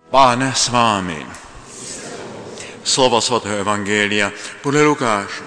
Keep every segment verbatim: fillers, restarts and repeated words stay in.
Pán s vámi. Slovo svatého evangelia podle Lukáše.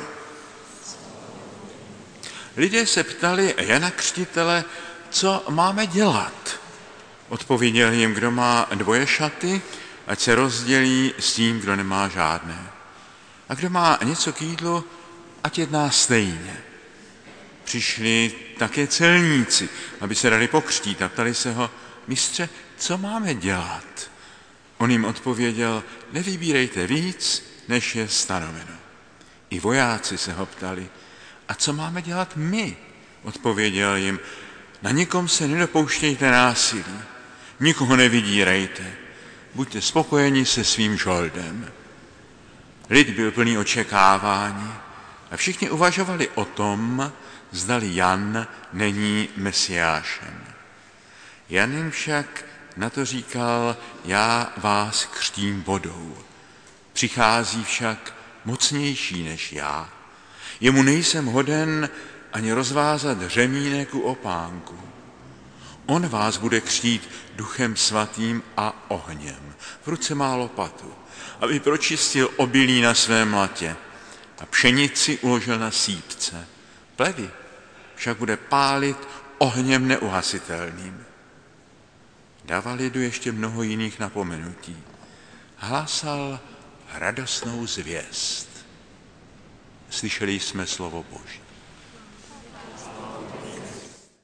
Lidé se ptali Jana Křtitele, co máme dělat. Odpověděl jim, kdo má dvoje šaty, ať se rozdělí s tím, kdo nemá žádné. A kdo má něco k jídlu, ať jedná stejně. Přišli také celníci, aby se dali pokřtít a ptali se ho, mistře, co máme dělat? On jim odpověděl, nevybírejte víc, než je stanoveno. I vojáci se ho ptali, a co máme dělat my? Odpověděl jim, na nikom se nedopouštějte násilí, nikoho nevydírejte, buďte spokojeni se svým žoldem. Lid byl plný očekávání a všichni uvažovali o tom, zdali Jan není Mesiášem. Jan jim však na to říkal, já vás křtím vodou. Přichází však mocnější než já. Jemu nejsem hoden ani rozvázat řemínek u opánku. On vás bude křtít duchem svatým a ohněm. V ruce má lopatu, aby pročistil obilí na svém latě a pšenici uložil na sýpce. Plevy však bude pálit ohněm neuhasitelným. Dával lidu ještě mnoho jiných napomenutí. Hlásal radostnou zvěst. Slyšeli jsme slovo Boží.